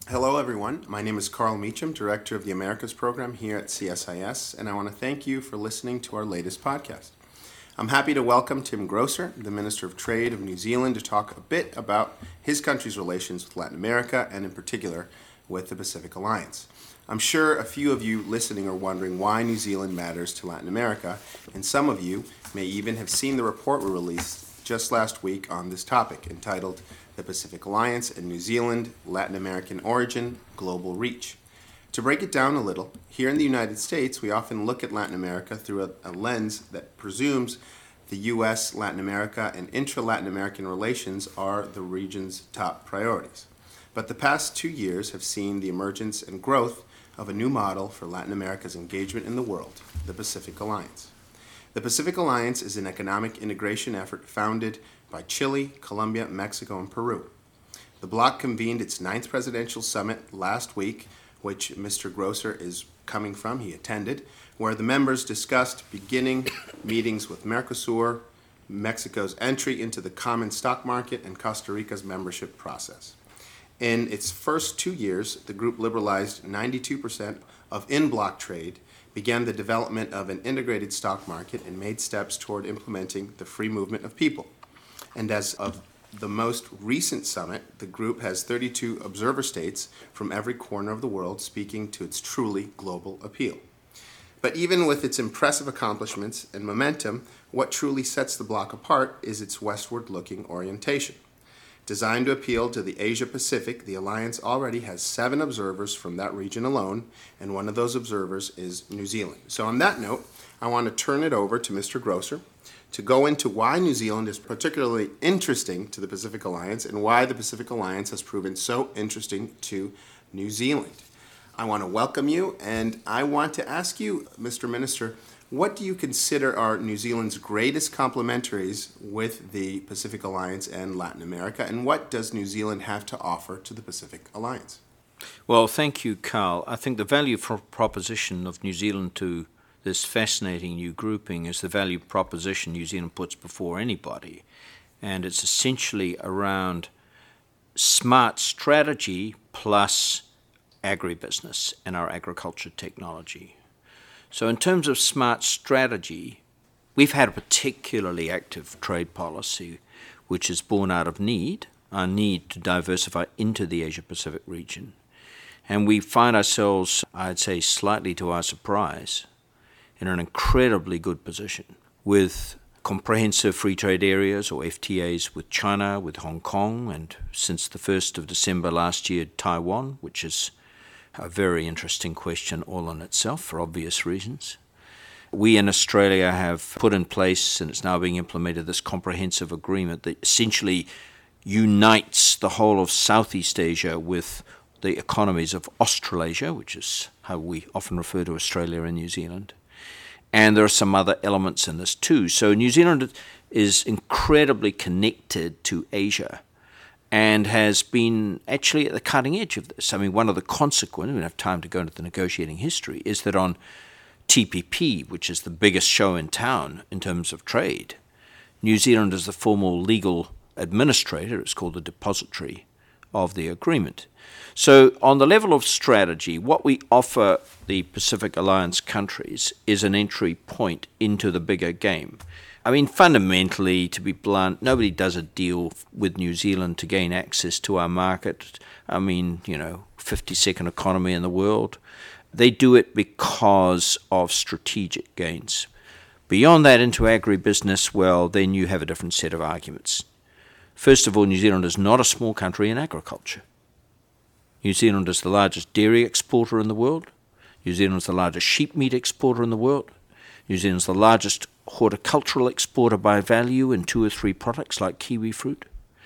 Hello, everyone. My name is Carl Meacham, Director of the Americas Program here at CSIS, and I want to thank you for listening to our latest podcast. I'm happy to welcome Tim Grosser, the Minister of Trade of New Zealand, to talk a bit about his country's relations with Latin America, and in particular, with the Pacific Alliance. I'm sure a few of you listening are wondering why New Zealand matters to Latin America, and some of you may even have seen the report we released just last week on this topic, entitled The Pacific Alliance and New Zealand, Latin American Origin, Global Reach. To break it down a little, here in the United States, we often look at Latin America through a lens that presumes the U.S., Latin America, and intra-Latin American relations are the region's top priorities. But the past 2 years have seen the emergence and growth of a new model for Latin America's engagement in the world, the Pacific Alliance. The Pacific Alliance is an economic integration effort founded by Chile, Colombia, Mexico, and Peru. The bloc convened its 9th presidential summit last week, which Mr. Grosser is coming from. He attended, where the members discussed beginning meetings with Mercosur, Mexico's entry into the common stock market, and Costa Rica's membership process. In its first 2 years, the group liberalized 92% of in-bloc trade, began the development of an integrated stock market, and made steps toward implementing the free movement of people. And as of the most recent summit, the group has 32 observer states from every corner of the world, speaking to its truly global appeal. But even with its impressive accomplishments and momentum, what truly sets the bloc apart is its westward-looking orientation. Designed to appeal to the Asia-Pacific, the alliance already has 7 observers from that region alone, and one of those observers is New Zealand. So on that note, I want to turn it over to Mr. Grosser to go into why New Zealand is particularly interesting to the Pacific Alliance and why the Pacific Alliance has proven so interesting to New Zealand. I want to welcome you, and I want to ask you, Mr. Minister, what do you consider are New Zealand's greatest complementaries with the Pacific Alliance and Latin America, and what does New Zealand have to offer to the Pacific Alliance? Well, thank you, Carl. I think the value proposition of New Zealand to this fascinating new grouping is the value proposition New Zealand puts before anybody, and it's essentially around smart strategy plus agribusiness and our agriculture technology. So in terms of smart strategy, we've had a particularly active trade policy, which is born out of our need to diversify into the Asia-Pacific region. And we find ourselves, I'd say slightly to our surprise, in an incredibly good position with comprehensive free trade areas, or FTAs, with China, with Hong Kong, and since the 1st of December last year, Taiwan, which is a very interesting question all in itself for obvious reasons. We in Australia have put in place, and it's now being implemented, this comprehensive agreement that essentially unites the whole of Southeast Asia with the economies of Australasia, which is how we often refer to Australia and New Zealand. And there are some other elements in this too. So New Zealand is incredibly connected to Asia and has been actually at the cutting edge of this. I mean, one of the consequences, we don't have time to go into the negotiating history, is that on TPP, which is the biggest show in town in terms of trade, New Zealand is the formal legal administrator, it's called the depository of the agreement. So on the level of strategy, what we offer the Pacific Alliance countries is an entry point into the bigger game. I mean, fundamentally, to be blunt, nobody does a deal with New Zealand to gain access to our market. I mean, 52nd economy in the world. They do it because of strategic gains. Beyond that, into agribusiness, well, then you have a different set of arguments. First of all, New Zealand is not a small country in agriculture. New Zealand is the largest dairy exporter in the world. New Zealand is the largest sheep meat exporter in the world. New Zealand is the largest horticultural exporter by value in 2 or 3 products like kiwi fruit.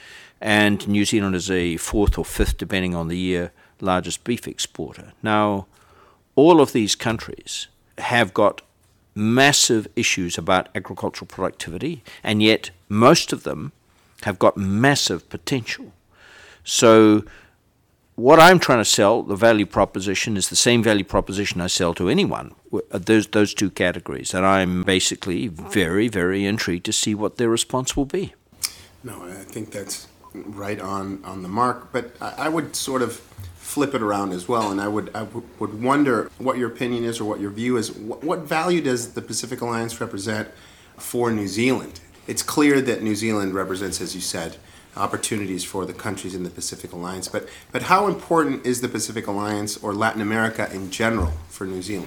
And New Zealand is a 4th or 5th, depending on the year, largest beef exporter. Now, all of these countries have got massive issues about agricultural productivity, and yet most of them have got massive potential. So what I'm trying to sell, the value proposition, is the same value proposition I sell to anyone, those 2 categories. And I'm basically very, very intrigued to see what their response will be. No, I think that's right on the mark. But I would sort of flip it around as well, and I would wonder what your opinion is or what your view is. What value does the Pacific Alliance represent for New Zealand? It's clear that New Zealand represents, as you said, opportunities for the countries in the Pacific Alliance, but how important is the Pacific Alliance or Latin America in general for New Zealand?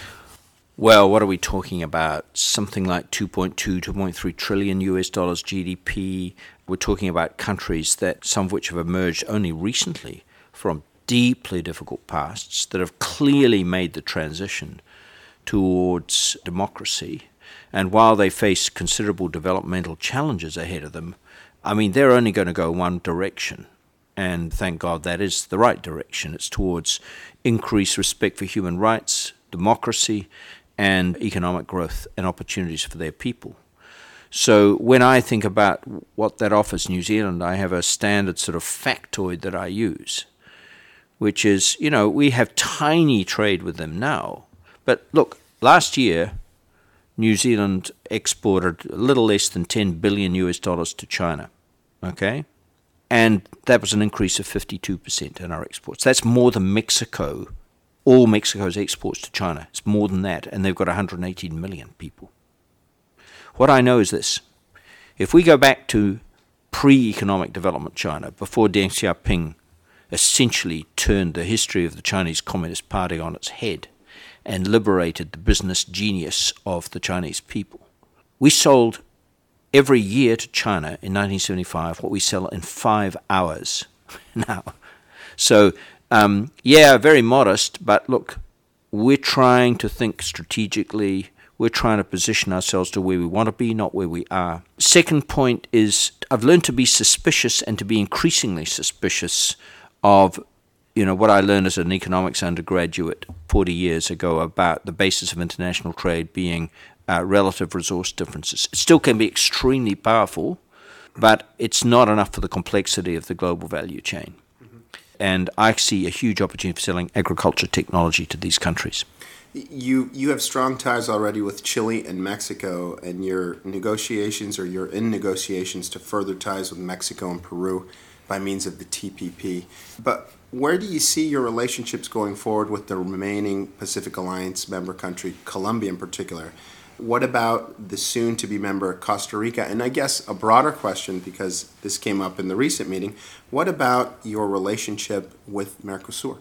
Well, what are we talking about? Something like 2.3 trillion US dollars GDP. We're talking about countries that some of which have emerged only recently from deeply difficult pasts that have clearly made the transition towards democracy. And while they face considerable developmental challenges ahead of them, I mean, they're only going to go one direction. And thank God that is the right direction. It's towards increased respect for human rights, democracy, and economic growth and opportunities for their people. So when I think about what that offers New Zealand, I have a standard sort of factoid that I use, which is, we have tiny trade with them now. But look, last year, New Zealand exported a little less than 10 billion US dollars to China, okay? And that was an increase of 52% in our exports. That's more than Mexico. All Mexico's exports to China. It's more than that, and they've got 118 million people. What I know is this. If we go back to pre-economic development China, before Deng Xiaoping essentially turned the history of the Chinese Communist Party on its head and liberated the business genius of the Chinese people, we sold every year to China in 1975 what we sell in 5 hours now. So, very modest, but look, we're trying to think strategically. We're trying to position ourselves to where we want to be, not where we are. Second point is I've learned to be suspicious and to be increasingly suspicious of, what I learned as an economics undergraduate 40 years ago about the basis of international trade being relative resource differences. It still can be extremely powerful, but it's not enough for the complexity of the global value chain. And I see a huge opportunity for selling agriculture technology to these countries. You have strong ties already with Chile and Mexico, and you're in negotiations to further ties with Mexico and Peru by means of the TPP. But where do you see your relationships going forward with the remaining Pacific Alliance member country, Colombia in particular? What about the soon-to-be member Costa Rica? And I guess a broader question, because this came up in the recent meeting, what about your relationship with Mercosur?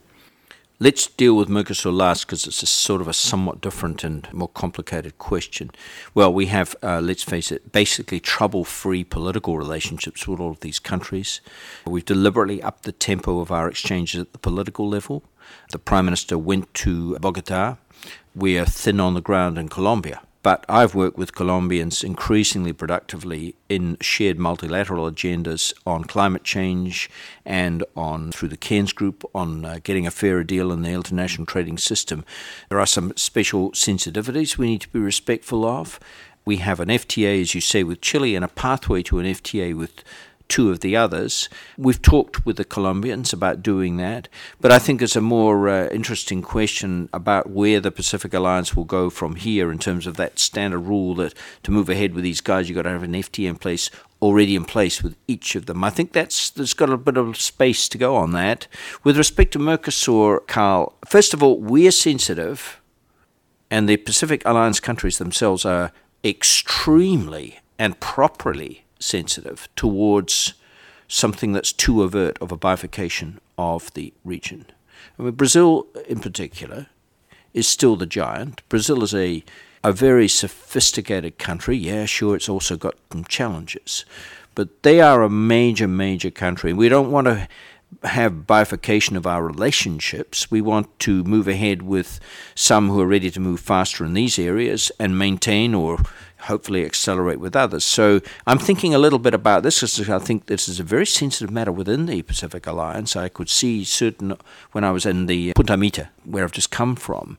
Let's deal with Mercosur last because it's a sort of a somewhat different and more complicated question. Well, we have, let's face it, basically trouble-free political relationships with all of these countries. We've deliberately upped the tempo of our exchanges at the political level. The Prime Minister went to Bogota. We are thin on the ground in Colombia. But I've worked with Colombians increasingly productively in shared multilateral agendas on climate change and through the Cairns Group, on getting a fairer deal in the international trading system. There are some special sensitivities we need to be respectful of. We have an FTA, as you say, with Chile and a pathway to an FTA with 2 of the others. We've talked with the Colombians about doing that, but I think there's a more interesting question about where the Pacific Alliance will go from here in terms of that standard rule that to move ahead with these guys, you've got to have an FTA already in place with each of them. I think there's got a bit of space to go on that. With respect to Mercosur, Carl, first of all, we're sensitive, and the Pacific Alliance countries themselves are extremely and properly sensitive towards something that's too overt of a bifurcation of the region. I mean, Brazil in particular is still the giant. Brazil is a very sophisticated country. Yeah, sure, it's also got some challenges. But they are a major, major country. We don't want to have bifurcation of our relationships. We want to move ahead with some who are ready to move faster in these areas and maintain or hopefully accelerate with others. So I'm thinking a little bit about this because I think this is a very sensitive matter within the Pacific Alliance. I could see when I was in the Punta Mita, where I've just come from,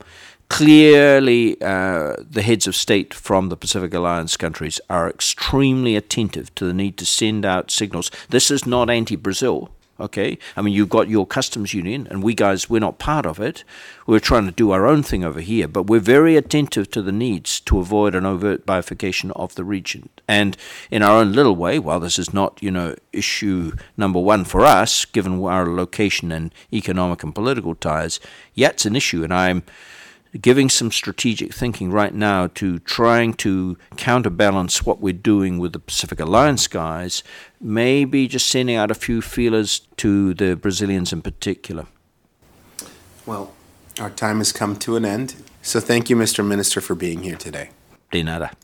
clearly the heads of state from the Pacific Alliance countries are extremely attentive to the need to send out signals. This is not anti-Brazil. okay? I mean, you've got your customs union, and we're not part of it. We're trying to do our own thing over here, but we're very attentive to the needs to avoid an overt bifurcation of the region. And in our own little way, while this is not, issue number one for us, given our location and economic and political ties, yet it's an issue, and I'm giving some strategic thinking right now to trying to counterbalance what we're doing with the Pacific Alliance guys, maybe just sending out a few feelers to the Brazilians in particular. Well, our time has come to an end. So thank you, Mr. Minister, for being here today. De nada.